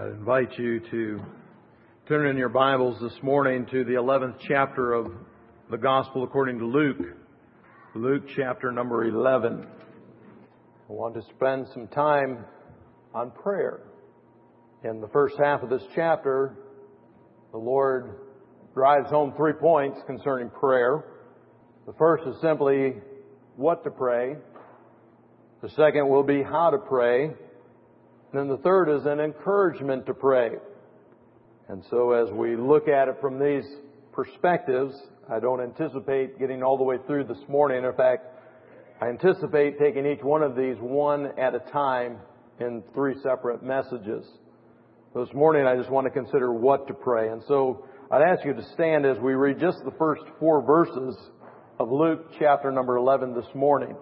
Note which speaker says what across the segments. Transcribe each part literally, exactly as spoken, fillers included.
Speaker 1: I invite you to turn in your Bibles this morning to the eleventh chapter of the Gospel according to Luke. Luke chapter number eleven. I want to spend some time on prayer. In the first half of this chapter, the Lord drives home three points concerning prayer. The first is simply what to pray. The second will be how to pray. And then the third is an encouragement to pray. And so as we look at it from these perspectives, I don't anticipate getting all the way through this morning. In fact, I anticipate taking each one of these one at a time in three separate messages. This morning I just want to consider what to pray. And so I'd ask you to stand as we read just the first four verses of Luke chapter number eleven this morning.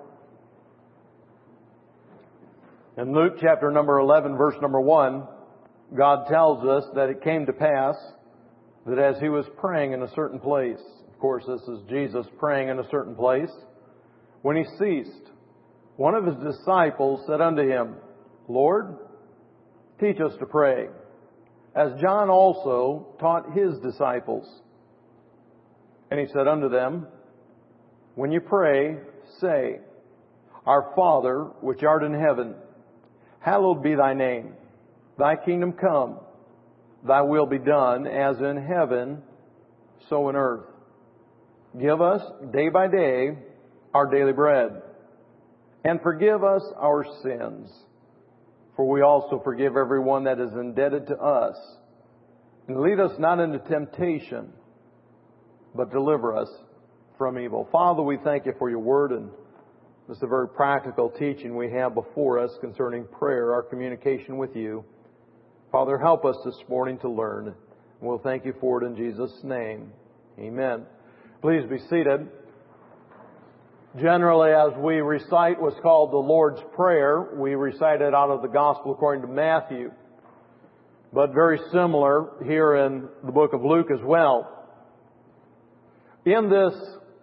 Speaker 1: In Luke chapter number eleven, verse number one, God tells us that it came to pass that as He was praying in a certain place, of course this is Jesus praying in a certain place, when He ceased, one of His disciples said unto Him, Lord, teach us to pray, as John also taught his disciples. And He said unto them, when you pray, say, Our Father, which art in heaven, hallowed be Thy name. Thy kingdom come. Thy will be done, as in heaven, so in earth. Give us day by day our daily bread. And forgive us our sins, for we also forgive everyone that is indebted to us. And lead us not into temptation, but deliver us from evil. Father, we thank You for Your word, and this is a very practical teaching we have before us concerning prayer, our communication with You. Father, help us this morning to learn. And we'll thank You for it in Jesus' name. Amen. Please be seated. Generally, as we recite what's called the Lord's Prayer, we recite it out of the Gospel according to Matthew. But very similar here in the book of Luke as well. In this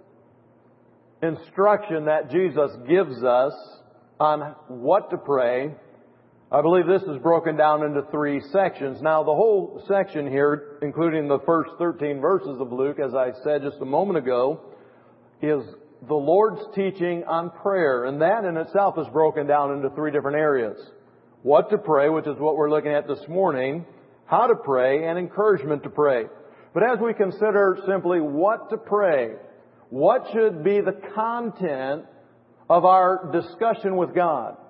Speaker 1: instruction that Jesus gives us on what to pray, I believe this is broken down into three sections. Now, the whole section here, including the first thirteen verses of Luke, as I said just a moment ago, is the Lord's teaching on prayer. And that in itself is broken down into three different areas. What to pray, which is what we're looking at this morning, how to pray, and encouragement to pray. But as we consider simply what to pray, what should be the content of our discussion with God?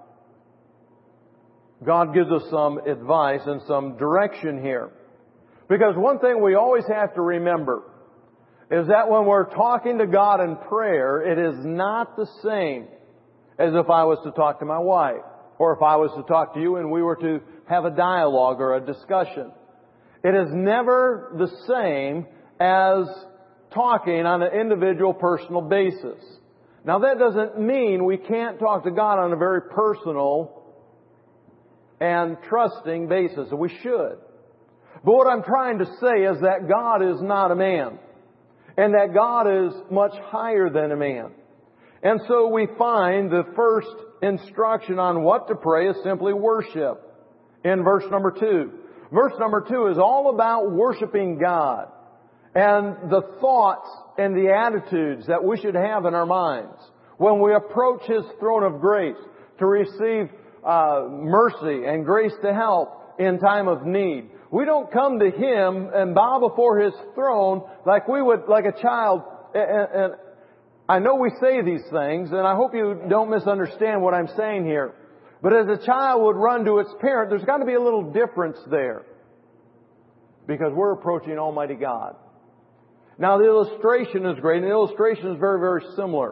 Speaker 1: God gives us some advice and some direction here. Because one thing we always have to remember is that when we're talking to God in prayer, it is not the same as if I was to talk to my wife, or if I was to talk to you and we were to have a dialogue or a discussion. It is never the same as talking on an individual personal basis. Now that doesn't mean we can't talk to God on a very personal and trusting basis. We should. But what I'm trying to say is that God is not a man. And that God is much higher than a man. And so we find the first instruction on what to pray is simply worship. In verse number two. Verse number two is all about worshiping God. And the thoughts and the attitudes that we should have in our minds when we approach His throne of grace to receive uh, mercy and grace to help in time of need. We don't come to Him and bow before His throne like we would, like a child. And, and I know we say these things, and I hope you don't misunderstand what I'm saying here. But as a child would run to its parent, there's got to be a little difference there. Because we're approaching Almighty God. Now the illustration is great, and the illustration is very, very similar.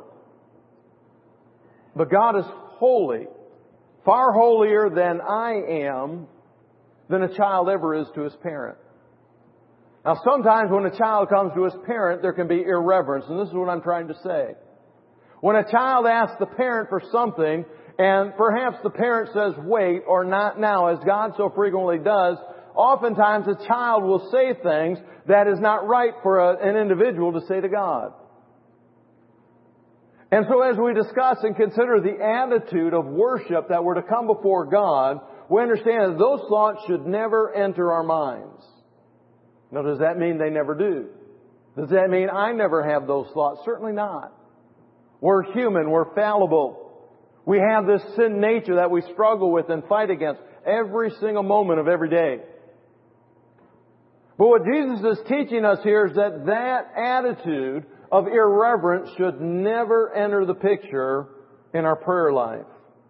Speaker 1: But God is holy, far holier than I am, than a child ever is to his parent. Now sometimes when a child comes to his parent, there can be irreverence, and this is what I'm trying to say. When a child asks the parent for something, and perhaps the parent says wait or not now, as God so frequently does, oftentimes a child will say things that is not right for a, an individual to say to God. And so as we discuss and consider the attitude of worship that we're to come before God, we understand that those thoughts should never enter our minds. Now, does that mean they never do? Does that mean I never have those thoughts? Certainly not. We're human. We're fallible. We have this sin nature that we struggle with and fight against every single moment of every day. But what Jesus is teaching us here is that that attitude of irreverence should never enter the picture in our prayer life.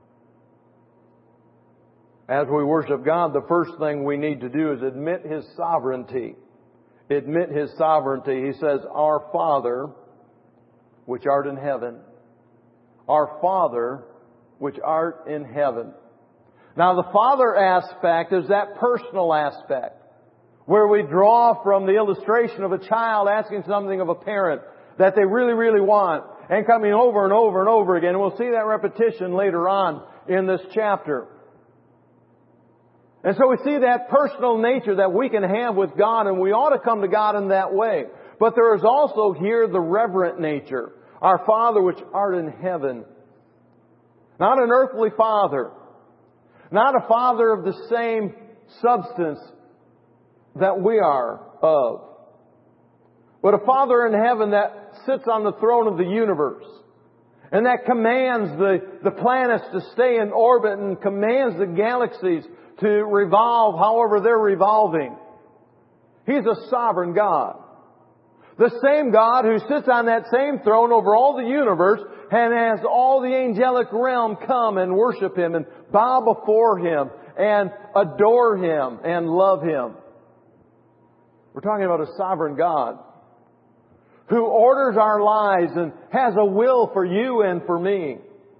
Speaker 1: As we worship God, the first thing we need to do is admit His sovereignty. Admit His sovereignty. He says, Our Father, which art in heaven. Our Father, which art in heaven. Now the Father aspect is that personal aspect, where we draw from the illustration of a child asking something of a parent that they really, really want, and coming over and over and over again. And we'll see that repetition later on in this chapter. And so we see that personal nature that we can have with God, and we ought to come to God in that way. But there is also here the reverent nature. Our Father which art in heaven. Not an earthly father. Not a father of the same substance that we are of. But a Father in heaven that sits on the throne of the universe. And that commands the, the planets to stay in orbit and commands the galaxies to revolve however they're revolving. He's a sovereign God. The same God who sits on that same throne over all the universe and has all the angelic realm come and worship Him and bow before Him and adore Him and love Him. We're talking about a sovereign God who orders our lives and has a will for you and for me.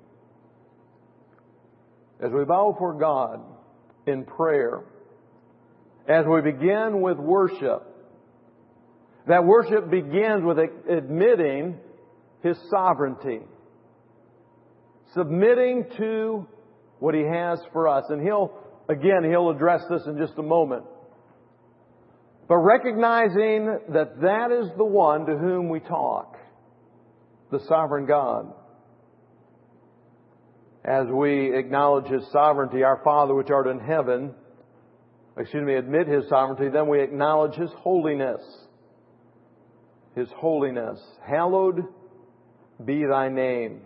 Speaker 1: As we bow before God in prayer, as we begin with worship, that worship begins with admitting His sovereignty, submitting to what He has for us. And He'll, again, He'll address this in just a moment. But recognizing that that is the one to whom we talk, the sovereign God. As we acknowledge His sovereignty, our Father which art in heaven, excuse me, admit His sovereignty, then we acknowledge His holiness. His holiness. Hallowed be Thy name.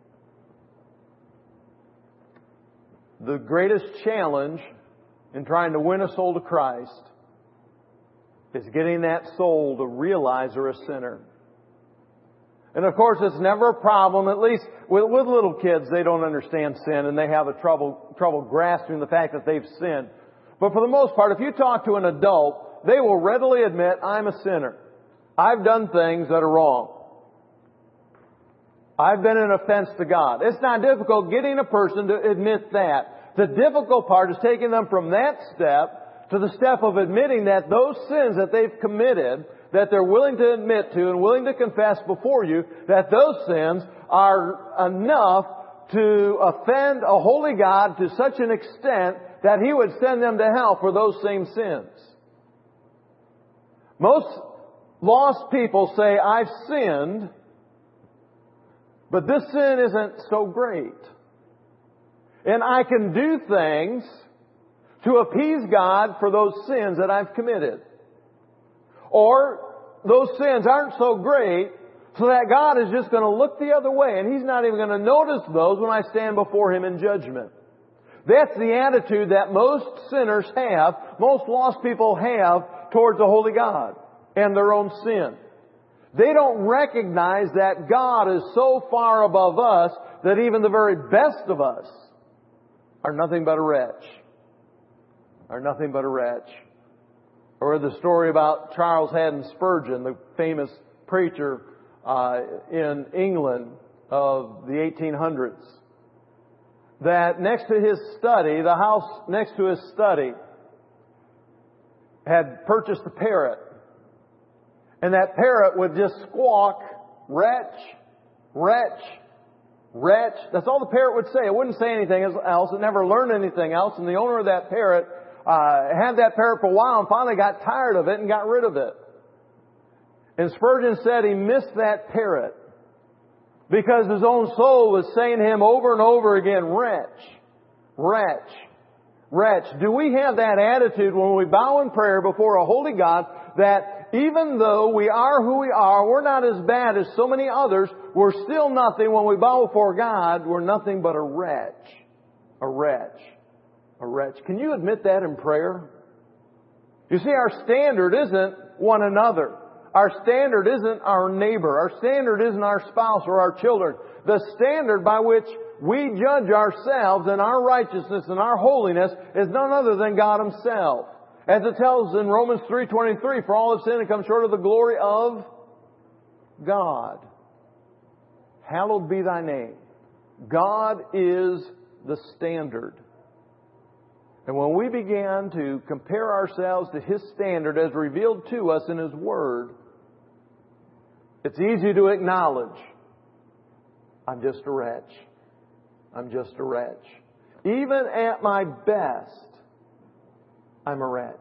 Speaker 1: The greatest challenge in trying to win a soul to Christ is getting that soul to realize they're a sinner. And of course, it's never a problem, at least with, with little kids, they don't understand sin and they have a trouble, trouble grasping the fact that they've sinned. But for the most part, if you talk to an adult, they will readily admit, I'm a sinner. I've done things that are wrong. I've been an offense to God. It's not difficult getting a person to admit that. The difficult part is taking them from that step to the step of admitting that those sins that they've committed, that they're willing to admit to and willing to confess before you, that those sins are enough to offend a holy God to such an extent that He would send them to hell for those same sins. Most lost people say, I've sinned, but this sin isn't so great. And I can do things to appease God for those sins that I've committed. Or those sins aren't so great, so that God is just going to look the other way and He's not even going to notice those when I stand before Him in judgment. That's the attitude that most sinners have, most lost people have towards the holy God and their own sin. They don't recognize that God is so far above us that even the very best of us are nothing but a wretch. Are nothing but a wretch. Or the story about Charles Haddon Spurgeon, the famous preacher uh, in England of the eighteen hundreds. That next to his study, the house next to his study, had purchased a parrot. And that parrot would just squawk, wretch, wretch, wretch. That's all the parrot would say. It wouldn't say anything else. It never learned anything else. And the owner of that parrot uh, had that parrot for a while and finally got tired of it and got rid of it. And Spurgeon said he missed that parrot because his own soul was saying to him over and over again, wretch, wretch, Wretch. Do we have that attitude when we bow in prayer before a holy God that even though we are who we are, we're not as bad as so many others, we're still nothing. When we bow before God, we're nothing but a wretch. A wretch. A wretch. Can you admit that in prayer? You see, our standard isn't one another. Our standard isn't our neighbor. Our standard isn't our spouse or our children. The standard by which we judge ourselves and our righteousness and our holiness is none other than God Himself. As it tells in Romans three twenty-three, for all have sinned and come short of the glory of God. Hallowed be Thy name. God is the standard. And when we begin to compare ourselves to His standard as revealed to us in His Word, it's easy to acknowledge, I'm just a wretch. I'm just a wretch. Even at my best, I'm a wretch.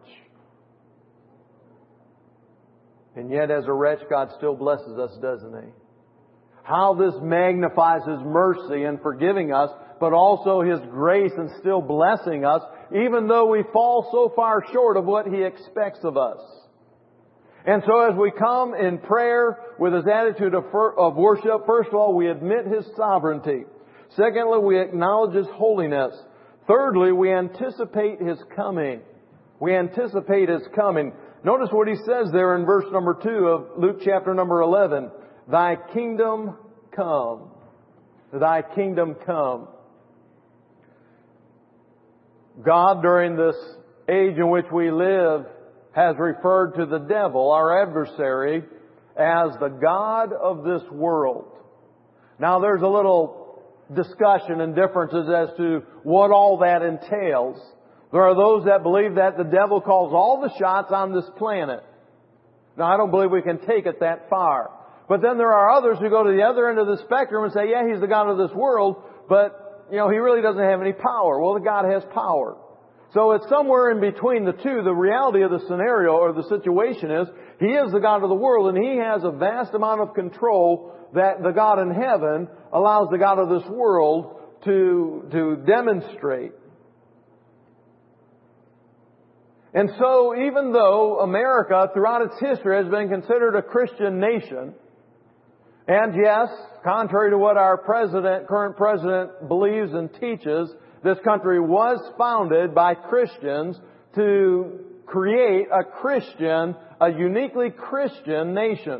Speaker 1: And yet as a wretch, God still blesses us, doesn't He? How this magnifies His mercy in forgiving us, but also His grace in still blessing us, even though we fall so far short of what He expects of us. And so as we come in prayer with His attitude of, of worship, first of all, we admit His sovereignty. Secondly, we acknowledge His holiness. Thirdly, we anticipate His coming. We anticipate His coming. Notice what He says there in verse number two of Luke chapter number eleven. Thy kingdom come. Thy kingdom come. God, during this age in which we live, has referred to the devil, our adversary, as the God of this world. Now there's a little discussion and differences as to what all that entails. There are those that believe that the devil calls all the shots on this planet. Now I don't believe we can take it that far. But then there are others who go to the other end of the spectrum and say, yeah, he's the God of this world, but, you know, he really doesn't have any power. Well, the God has power. So it's somewhere in between the two. The reality of the scenario or the situation is, He is the God of the world and He has a vast amount of control that the God in heaven allows the God of this world to, to demonstrate. And so even though America throughout its history has been considered a Christian nation, and yes, contrary to what our president, current president believes and teaches, this country was founded by Christians to create a Christian, a uniquely Christian nation.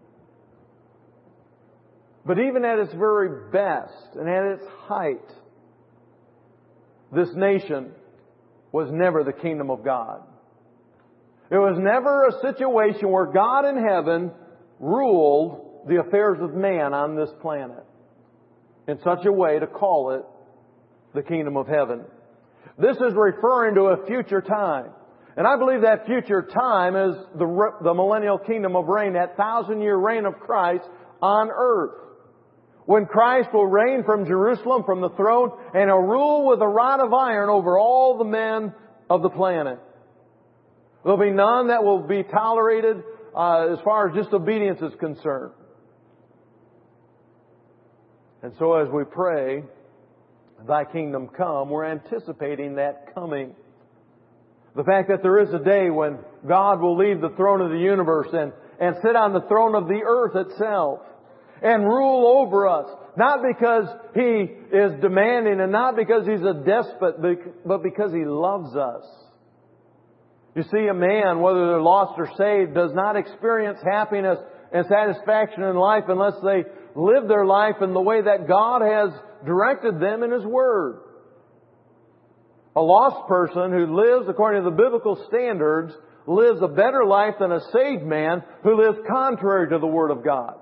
Speaker 1: But even at its very best and at its height, this nation was never the kingdom of God. It was never a situation where God in heaven ruled the affairs of man on this planet in such a way to call it the kingdom of heaven. This is referring to a future time. And I believe that future time is the, the millennial kingdom of reign, that thousand year reign of Christ on earth. When Christ will reign from Jerusalem, from the throne, and He'll rule with a rod of iron over all the men of the planet. There'll be none that will be tolerated uh, as far as disobedience is concerned. And so as we pray, Thy kingdom come, we're anticipating that coming. The fact that there is a day when God will leave the throne of the universe and, and sit on the throne of the earth itself and rule over us. Not because He is demanding and not because He's a despot, but because He loves us. You see, a man, whether they're lost or saved, does not experience happiness and satisfaction in life unless they live their life in the way that God has directed them in His Word. A lost person who lives according to the biblical standards lives a better life than a saved man who lives contrary to the Word of God.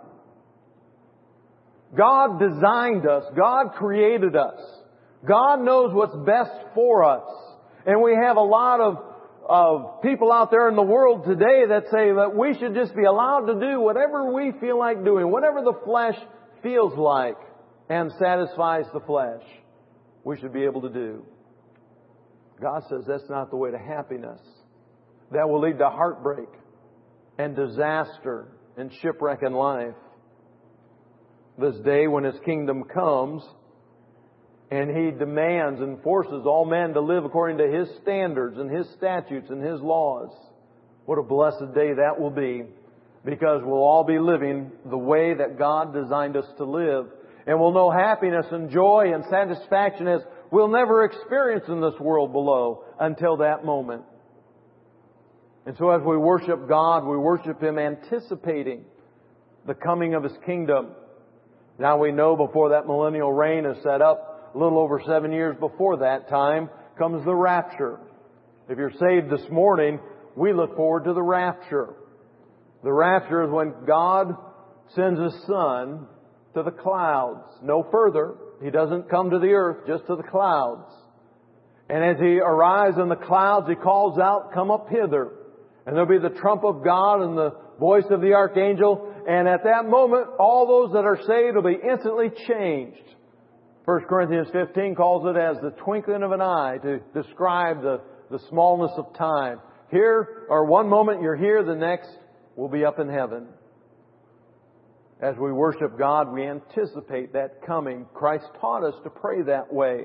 Speaker 1: God designed us. God created us. God knows what's best for us. And we have a lot of, of people out there in the world today that say that we should just be allowed to do whatever we feel like doing, whatever the flesh feels like and satisfies the flesh, we should be able to do. God says that's not the way to happiness. That will lead to heartbreak and disaster and shipwreck in life. This day when His kingdom comes, And He demands and forces all men to live according to His standards and His statutes and His laws. What a blessed day that will be, because we'll all be living the way that God designed us to live. And we'll know happiness and joy and satisfaction as we'll never experience in this world below until that moment. And so as we worship God, we worship Him anticipating the coming of His kingdom. Now we know before that millennial reign is set up, a little over seven years before that time, comes the rapture. If you're saved this morning, we look forward to the rapture. The rapture is when God sends His Son to the clouds. No further. He doesn't come to the earth, just to the clouds. And as He arrives in the clouds, He calls out, "Come up hither." And there'll be the trump of God and the voice of the archangel. And at that moment, all those that are saved will be instantly changed. First Corinthians fifteen calls it as the twinkling of an eye to describe the, the smallness of time. Here, or one moment you're here, the next will be up in heaven. As we worship God, we anticipate that coming. Christ taught us to pray that way.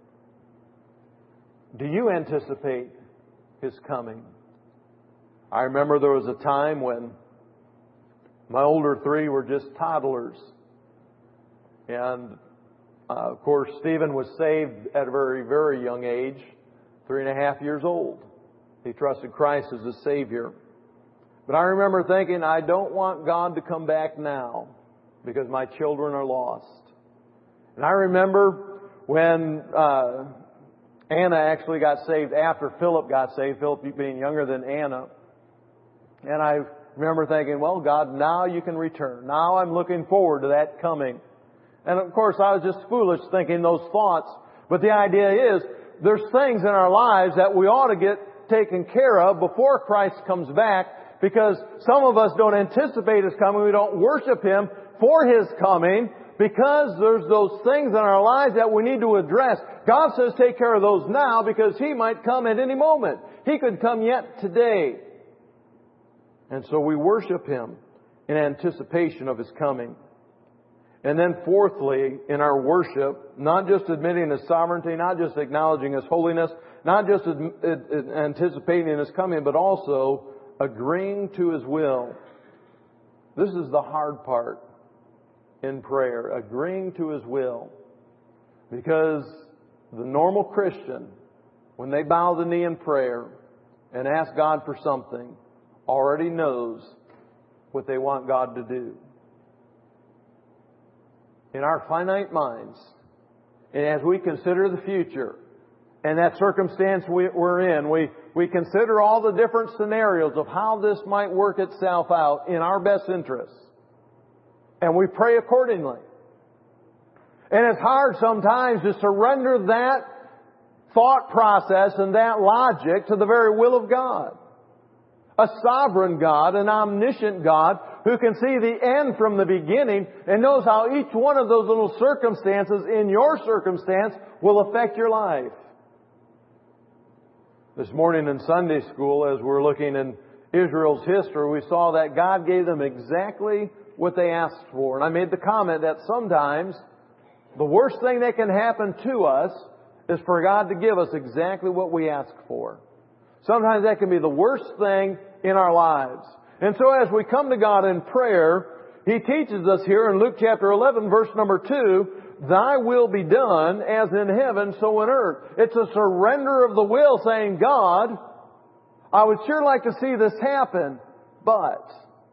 Speaker 1: Do you anticipate His coming? I remember there was a time when my older three were just toddlers. And, uh, of course, Stephen was saved at a very, very young age, three and a half years old. He trusted Christ as a Savior. But I remember thinking, I don't want God to come back now because my children are lost. And I remember when uh, Anna actually got saved after Philip got saved, Philip being younger than Anna. And I remember thinking, well, God, now you can return. Now I'm looking forward to that coming. And of course, I was just foolish thinking those thoughts. But the idea is, there's things in our lives that we ought to get taken care of before Christ comes back, because some of us don't anticipate His coming. We don't worship Him for His coming, because there's those things in our lives that we need to address. God says take care of those now, because He might come at any moment. He could come yet today. And so we worship Him in anticipation of His coming. And then fourthly, in our worship, not just admitting His sovereignty, not just acknowledging His holiness, not just anticipating His coming, but also agreeing to His will. This is the hard part in prayer, agreeing to His will. Because the normal Christian, when they bow the knee in prayer and ask God for something, already knows what they want God to do. In our finite minds, and as we consider the future and that circumstance we, we're in, we, we consider all the different scenarios of how this might work itself out in our best interests. And we pray accordingly. And it's hard sometimes to surrender that thought process and that logic to the very will of God. A sovereign God, an omniscient God, who can see the end from the beginning and knows how each one of those little circumstances in your circumstance will affect your life. This morning in Sunday school, as we're looking in Israel's history, we saw that God gave them exactly what they asked for. And I made the comment that sometimes the worst thing that can happen to us is for God to give us exactly what we ask for. Sometimes that can be the worst thing in our lives. And so as we come to God in prayer, He teaches us here in Luke chapter eleven, verse number two, Thy will be done as in heaven, so on earth. It's a surrender of the will saying, God, I would sure like to see this happen, but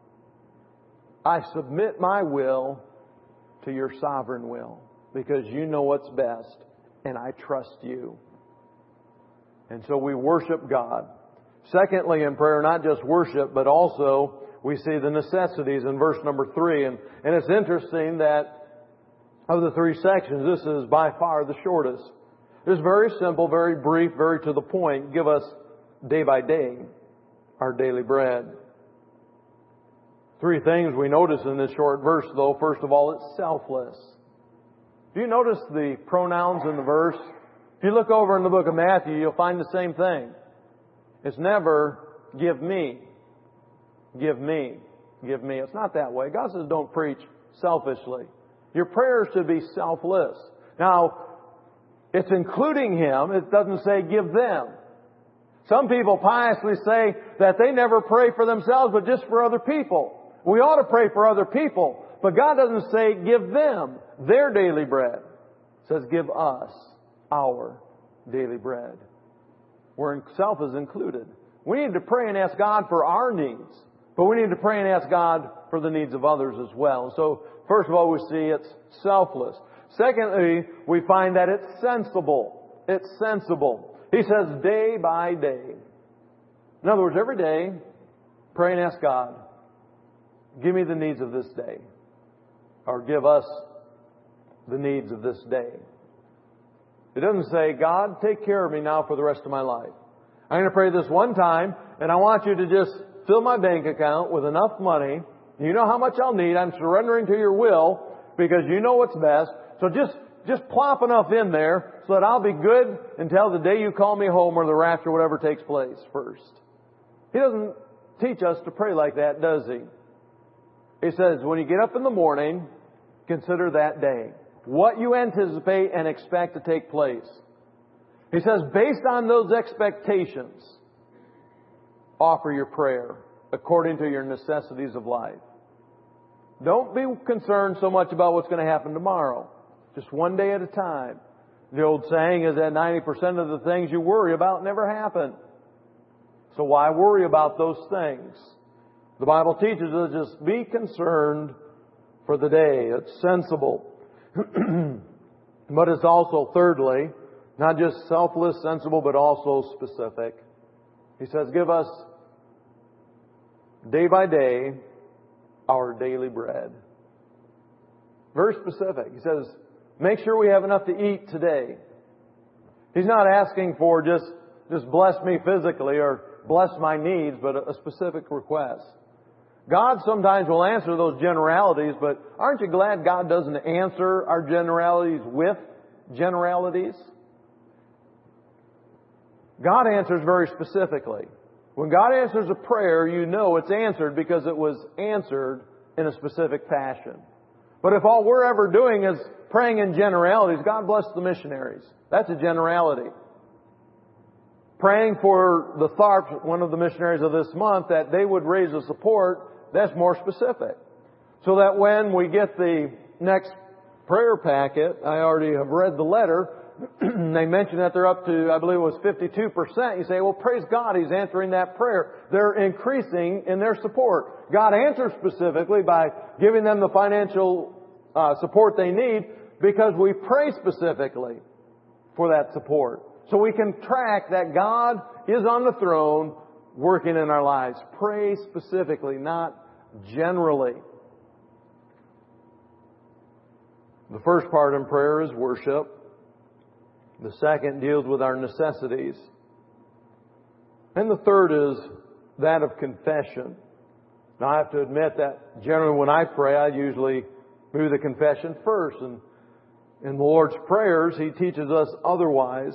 Speaker 1: I submit my will to Your sovereign will, because You know what's best, and I trust You. And so we worship God. Secondly, in prayer, not just worship, but also we see the necessities in verse number three. And, and it's interesting that of the three sections, this is by far the shortest. It's very simple, very brief, very to the point. Give us day by day our daily bread. Three things we notice in this short verse, though. First of all, it's selfless. Do you notice the pronouns in the verse? If you look over in the book of Matthew, you'll find the same thing. It's never, give me, give me, give me. It's not that way. God says don't preach selfishly. Your prayers should be selfless. Now, It's including Him. It doesn't say give them. Some people piously say that they never pray for themselves, but just for other people. We ought to pray for other people. But God doesn't say give them their daily bread. It says give us our daily bread. Where self is included. We need to pray and ask God for our needs. But we need to pray and ask God for the needs of others as well. So, first of all, we see it's selfless. Secondly, we find that it's sensible. It's sensible. He says day by day. In other words, every day, pray and ask God, give me the needs of this day. Or give us the needs of this day. It doesn't say, God, take care of me now for the rest of my life. I'm going to pray this one time, and I want you to just fill my bank account with enough money. You know how much I'll need. I'm surrendering to your will because you know what's best. So just, just plop enough in there so that I'll be good until the day you call me home or the rapture, whatever takes place first. He doesn't teach us to pray like that, does He? He says, when you get up in the morning, consider that day. What you anticipate and expect to take place. He says, based on those expectations, offer your prayer according to your necessities of life. Don't be concerned so much about what's going to happen tomorrow. Just one day at a time. The old saying is that ninety percent of the things you worry about never happen. So why worry about those things? The Bible teaches us just be concerned for the day. It's sensible. But it's also, thirdly, not just selfless, sensible, but also specific. He says, give us day by day our daily bread. Very specific. He says, make sure we have enough to eat today. He's not asking for just, just bless me physically or bless my needs, but a, a specific request. God sometimes will answer those generalities, but aren't you glad God doesn't answer our generalities with generalities? God answers very specifically. When God answers a prayer, you know it's answered because it was answered in a specific fashion. But if all we're ever doing is praying in generalities, God bless the missionaries. That's a generality. Praying for the Tharps, one of the missionaries of this month, that they would raise a support, that's more specific. So that when we get the next prayer packet, I already have read the letter, they mention that they're up to, I believe it was fifty-two percent. You say, well, praise God, He's answering that prayer. They're increasing in their support. God answers specifically by giving them the financial uh, support they need because we pray specifically for that support. So we can track that God is on the throne working in our lives. Pray specifically, not generally. The first part in prayer is worship. The second deals with our necessities. And the third is that of confession. Now I have to admit that generally when I pray, I usually do the confession first. And in the Lord's prayers, He teaches us otherwise.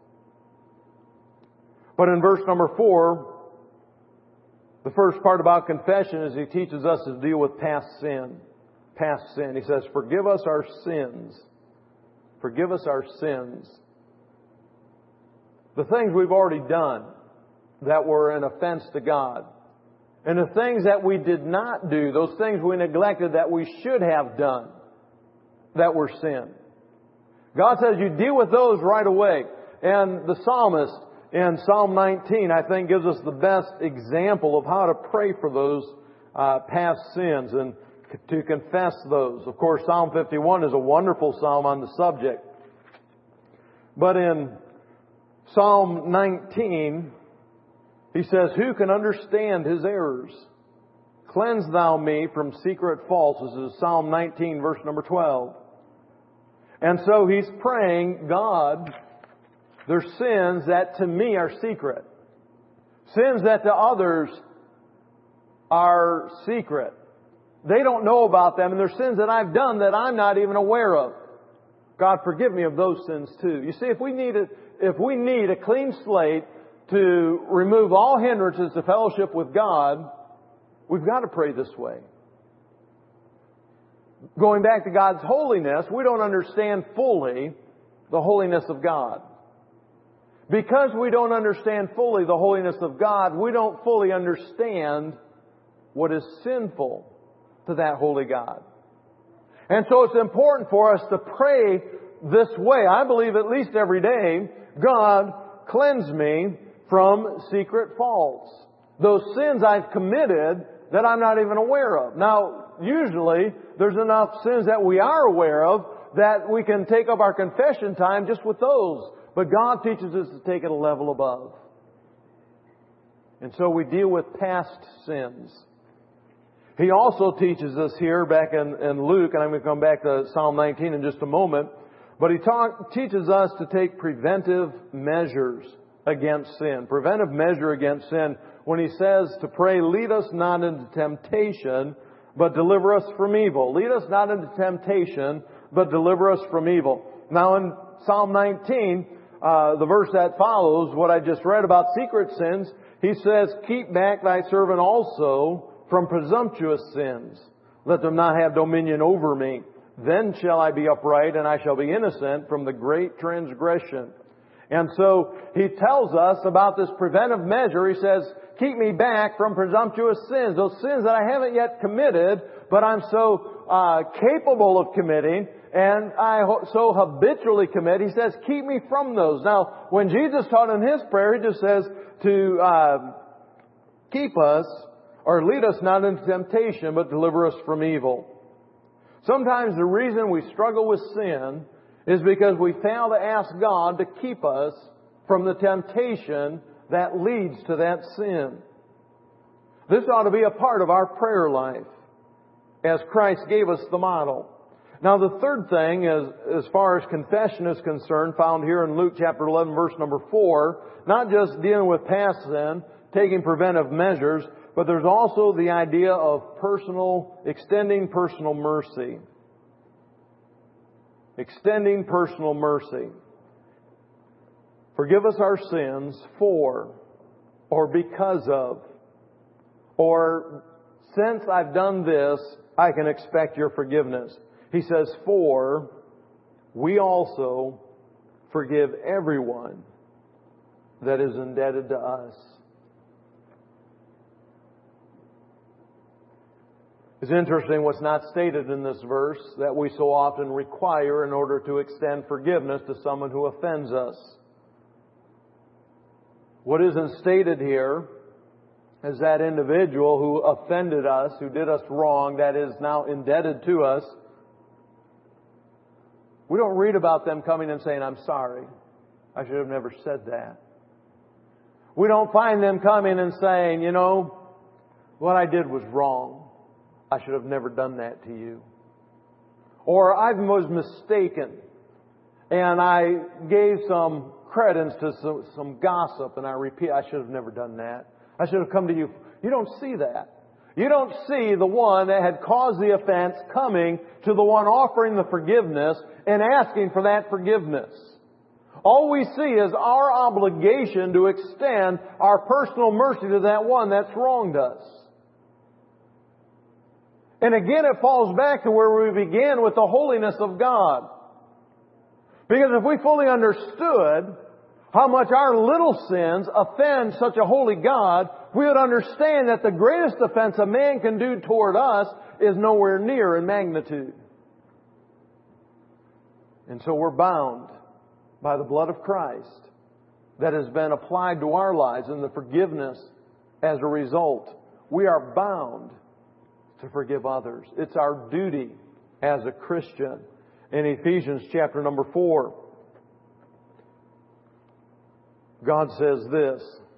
Speaker 1: But in verse number four, the first part about confession is He teaches us to deal with past sin. Past sin. He says, forgive us our sins. Forgive us our sins. The things we've already done that were an offense to God. And the things that we did not do, those things we neglected that we should have done, that were sin. God says you deal with those right away. And the psalmist in Psalm nineteen, I think, gives us the best example of how to pray for those uh, past sins and to confess those. Of course, Psalm fifty-one is a wonderful psalm on the subject. But in Psalm nineteen, he says, who can understand his errors? Cleanse thou me from secret faults. This is Psalm nineteen, verse number twelve. And so he's praying, God, there's sins that to me are secret. Sins that to others are secret. They don't know about them, and there's sins that I've done that I'm not even aware of. God, forgive me of those sins too. You see, if we need a, if we need a clean slate to remove all hindrances to fellowship with God, we've got to pray this way. Going back to God's holiness, we don't understand fully the holiness of God. Because we don't understand fully the holiness of God, we don't fully understand what is sinful to that holy God. And so it's important for us to pray this way. I believe at least every day, God, cleanse me from secret faults. Those sins I've committed that I'm not even aware of. Now, usually, there's enough sins that we are aware of that we can take up our confession time just with those. But God teaches us to take it a level above. And so we deal with past sins. He also teaches us here back in, in Luke, and I'm going to come back to Psalm nineteen in just a moment, but he talk, teaches us to take preventive measures against sin. Preventive measure against sin when he says to pray, lead us not into temptation, but deliver us from evil. Lead us not into temptation, but deliver us from evil. Now in Psalm nineteen, uh, the verse that follows, what I just read about secret sins, he says, keep back thy servant also from presumptuous sins. Let them not have dominion over me. Then shall I be upright, and I shall be innocent from the great transgression. And so he tells us about this preventive measure. He says, keep me back from presumptuous sins. Those sins that I haven't yet committed, but I'm so uh, capable of committing, and I ho- so habitually commit. He says, keep me from those. Now, when Jesus taught in His prayer, He just says to uh, keep us, or lead us not into temptation, but deliver us from evil. Sometimes the reason we struggle with sin is because we fail to ask God to keep us from the temptation that leads to that sin. This ought to be a part of our prayer life, as Christ gave us the model. Now the third thing is, as far as confession is concerned, found here in Luke chapter eleven, verse number four, not just dealing with past sin, taking preventive measures, but there's also the idea of personal, extending personal mercy. Extending personal mercy. Forgive us our sins for, or because of, or since I've done this, I can expect your forgiveness. He says, for we also forgive everyone that is indebted to us. It's interesting what's not stated in this verse that we so often require in order to extend forgiveness to someone who offends us. What isn't stated here is that individual who offended us, who did us wrong, that is now indebted to us. We don't read about them coming and saying, I'm sorry. I should have never said that. We don't find them coming and saying, you know, what I did was wrong. I should have never done that to you. Or I was mistaken and I gave some credence to some, some gossip and I repeat, I should have never done that. I should have come to you. You don't see that. You don't see the one that had caused the offense coming to the one offering the forgiveness and asking for that forgiveness. All we see is our obligation to extend our personal mercy to that one that's wronged us. And again, it falls back to where we began with the holiness of God. Because if we fully understood how much our little sins offend such a holy God, we would understand that the greatest offense a man can do toward us is nowhere near in magnitude. And so we're bound by the blood of Christ that has been applied to our lives and the forgiveness as a result. We are bound to forgive others. It's our duty as a Christian. In Ephesians chapter number four, God says this,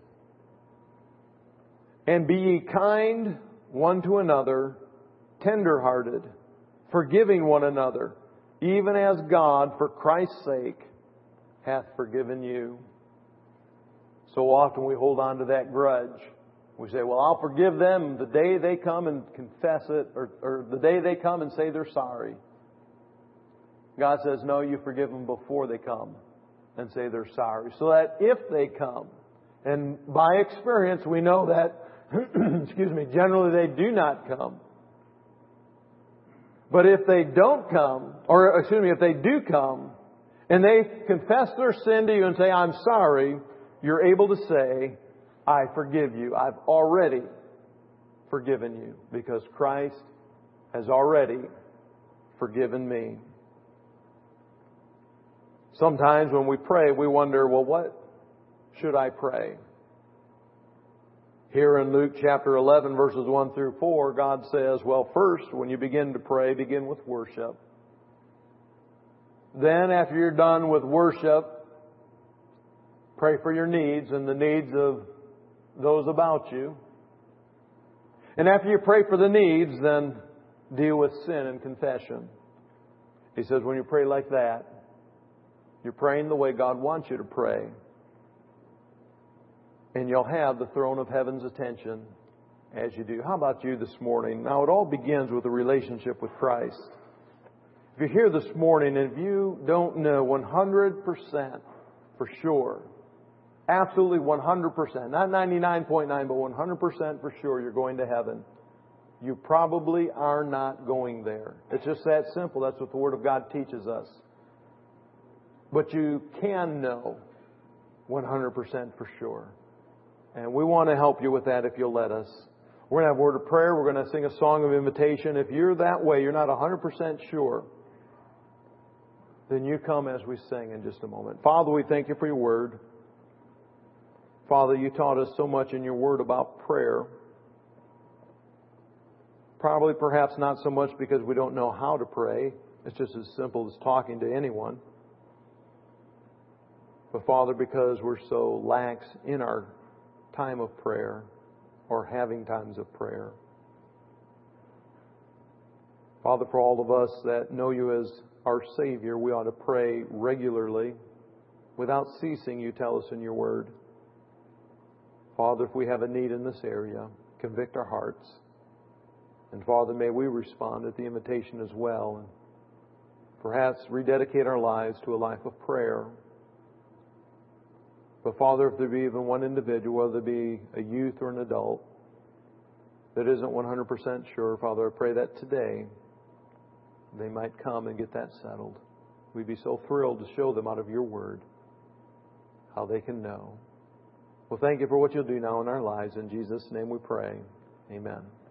Speaker 1: and be ye kind one to another, tender-hearted, forgiving one another, even as God, for Christ's sake, hath forgiven you. So often we hold on to that grudge. We say, well, I'll forgive them the day they come and confess it, or, or the day they come and say they're sorry. God says, no, you forgive them before they come and say they're sorry. So that if they come, and by experience we know that, excuse me, generally they do not come. But if they don't come, or excuse me, if they do come, and they confess their sin to you and say, I'm sorry, you're able to say, I forgive you. I've already forgiven you because Christ has already forgiven me. Sometimes when we pray, we wonder, well, what should I pray? Here in Luke chapter eleven, verses one through four, God says, well, first, when you begin to pray, begin with worship. Then, after you're done with worship, pray for your needs and the needs of those about you. And after you pray for the needs, then deal with sin and confession. He says, when you pray like that, you're praying the way God wants you to pray. And you'll have the throne of heaven's attention as you do. How about you this morning? Now, it all begins with a relationship with Christ. If you're here this morning and if you don't know one hundred percent for sure, absolutely one hundred percent, not ninety-nine point nine, but one hundred percent for sure you're going to heaven, you probably are not going there. It's just that simple. That's what the Word of God teaches us. But you can know one hundred percent for sure. And we want to help you with that if you'll let us. We're going to have a word of prayer. We're going to sing a song of invitation. If you're that way, you're not one hundred percent sure, then you come as we sing in just a moment. Father, we thank you for your word. Father, you taught us so much in your word about prayer. Probably perhaps not so much because we don't know how to pray. It's just as simple as talking to anyone. But Father, because we're so lax in our time of prayer or having times of prayer. Father, for all of us that know you as our Savior, we ought to pray regularly without ceasing, you tell us in your word. Father, if we have a need in this area, convict our hearts. And Father, may we respond at the invitation as well and perhaps rededicate our lives to a life of prayer. But Father, if there be even one individual, whether it be a youth or an adult, that isn't one hundred percent sure, Father, I pray that today they might come and get that settled. We'd be so thrilled to show them out of your word how they can know. Well, thank you for what you'll do now in our lives. In Jesus' name we pray. Amen.